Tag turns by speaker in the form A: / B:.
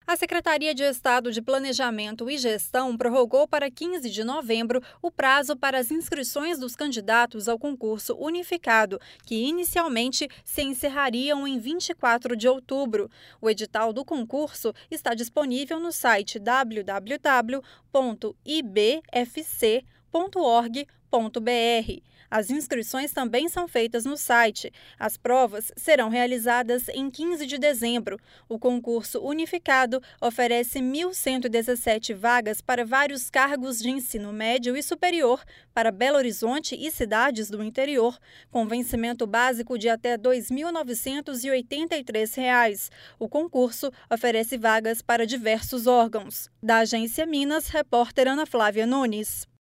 A: A Secretaria de Estado de Planejamento e Gestão prorrogou para 15 de novembro o prazo para as inscrições dos candidatos ao concurso unificado, que inicialmente se encerrariam em 24 de outubro. O edital do concurso está disponível no site www.ibfc.org.br. As inscrições também são feitas no site. As provas serão realizadas em 15 de dezembro. O concurso unificado oferece 1.117 vagas para vários cargos de ensino médio e superior para Belo Horizonte e cidades do interior, com vencimento básico de até R$ 2.983. O concurso oferece vagas para diversos órgãos. Da Agência Minas, repórter Ana Flávia Nunes.